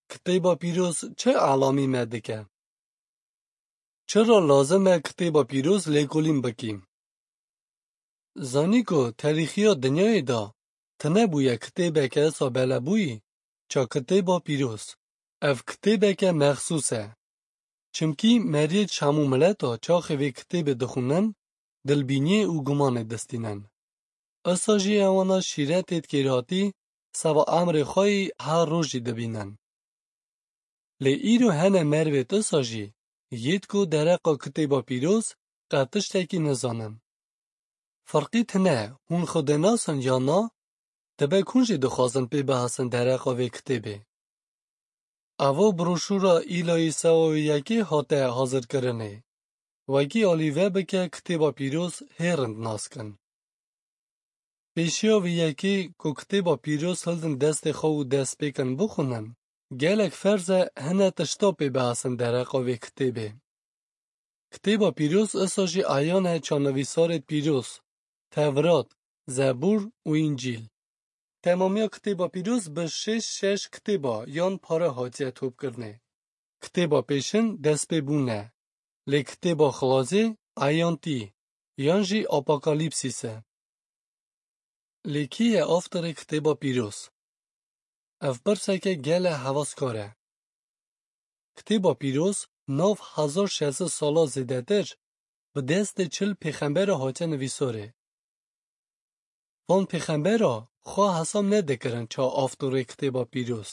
کتیبا پیروز چه علامی مدکه؟ چرا لازمه کتیبا پیروز لیکولیم بکیم؟ زانی کو تاریخیا دنیای دا تنه بویا کتیبه که اصا بله بویی چا کتیبا پیروز. اف کتیبه که مخصوصه. چمکی مرید شامو ملتا چا خوی کتیب دخونن دلبینی و گمان دستینن. اصا جی اوانا شیرت اتکیراتی سوا امر خواهی هر روزی دبینن. لی ایرو هنه مرویت اصا جی یید کو درقا کتیبا پیروز قطش تکی نزانن. فرقی تنه هون خود ناسن یا نا تبه کنجی دخوازن پی بحثن درقا وی کتیبه. اوه بروشورا ایلای سواوی یکی حاته حاضر کرنه. وکی آلیوه بکه کتیبا پیروز هیرند ناسکن. پیشیا وی یکی که کتیبا پیروز هلدن دست خو دست بیکن بخونن. گلک فرزه هنه تشتا پی بحثن درقا وی کتیبه. کتیبا پیروز اساجی آیانه چانویسارت پیروز. تورات، زبور و انجیل. تمامیا کتیبا پیروز به شش کتیبا یان پاره هاتیه توب کرنه. کتیبا پیشن دست ببونه. لی کتیبا خلازی آیانتی یان جی اپاکالیپسیسه. لی کیه آفتر کتیبا پیروز؟ اف برسکه گله حواس کاره. کتیبا پیروز 9600 سالا زیده در به دست 40 پیغمبر هاتیه نویساره. وان پیغمبرا خواه حسام ندکرن چا آفتر کتیبا پیروز.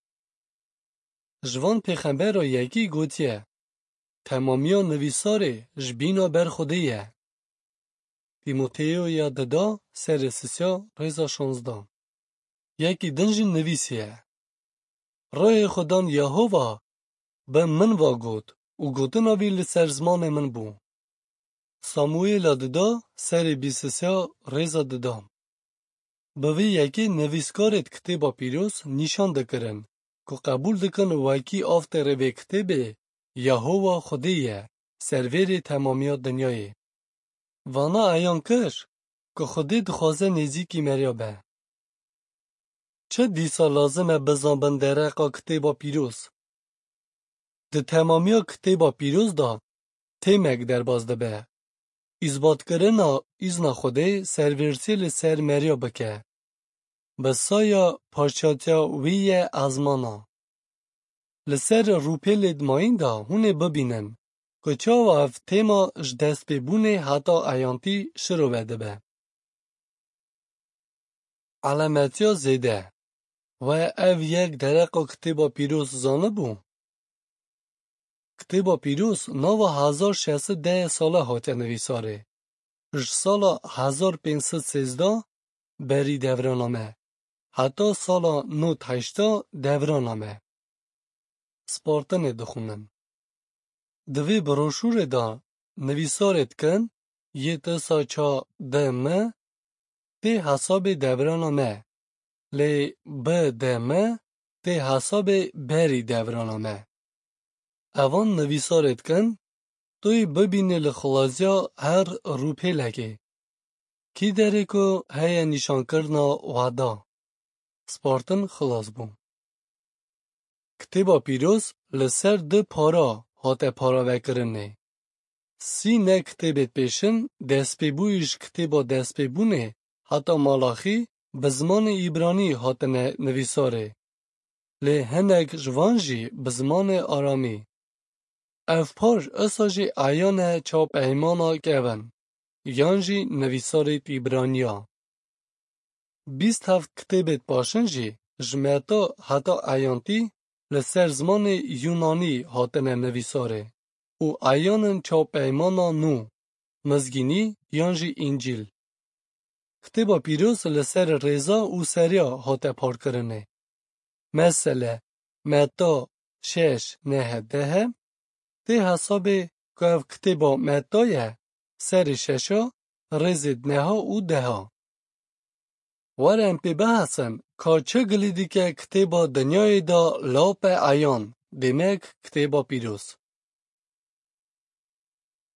جوان پیغمبرا یکی گوتیه تمامیا نویساره جبینا بر خودیه. تیموتیو یا ددا سر سسیا ریزا 16. یکی دنجین نویسیه. رای خودان یهوه به من واگود و گوتنا وی لسر زمان من بو. ساموئیل ددا سر 23 ریزا ددام. به وی یکی نویسکارت کتیبا پیروز نشان دکرن که قبول دکن وکی آفتر وی کتیبه یهوه خودیه سرویر تمامی دنیای. وانا ایان کر که خودی دخوازه نزیکی مریابه. چه دیسا لازمه بزنبن درقا کتیبا پیروز؟ ده تمامی کتیبا پیروز دا تیمک در بازده به. اثبات کرنا ازنا خودی سرویرسیل سر مریابه که. بسایا پارچاتیا ویه ازمانا. لسر روپیل ادماین دا هونه ببینن که چاو اف تیما جدست ببونه حتا ایانتی شروع وده به. علامتیا زیده و او یک درقا کتیبا پیروز زانه بو. کتیبا پیروز 9610 ساله هاته نویساره. اج سالا 1513 بری دورانامه. حتی سالا 980 دورانامه. سپارتن دخونن. دوی بروشور دا نویسارت کن یه تسا چا دمه تی حساب دورانامه. لی به دمه تی حساب بری دورانامه. اوان نویسارت کن توی ببینی لخلازیا هر روپی لگه. کی داره که هیا نشان کرنا وعدا. سپارتن خلاص بوم. کتیبا پیروز لسر ده پارا هاته پارا وکرنه. سی نه کتیبت پیشن دست پیبویش کتیبا دست پیبونه حتی مالاخی به زمان ایبرانی هاته نویساره. لی هنگ جوانجی به زمان آرامی. اف پاش اساجی آیانه چاپ ایمانا گون. یانجی نویساره ایبرانیا. 27 کتیبت باشنجی جمعتا حتی آیانتی لسر زمان یونانی هاتن نویساره. او آیانن چاپ ایمانا نو. مزگینی یانجی انجیل. کتیبا پیروز لسر ریزا و سریا هاته پار کرنه. مثلا متا 6 نه 10 تی حساب که کتیبا متایه سر 6 ریزید نه و 10. ورم پی بحثن که چه گلیدی که کتیبا دنیای دا لاپ آیان دیمک کتیبا پیروز.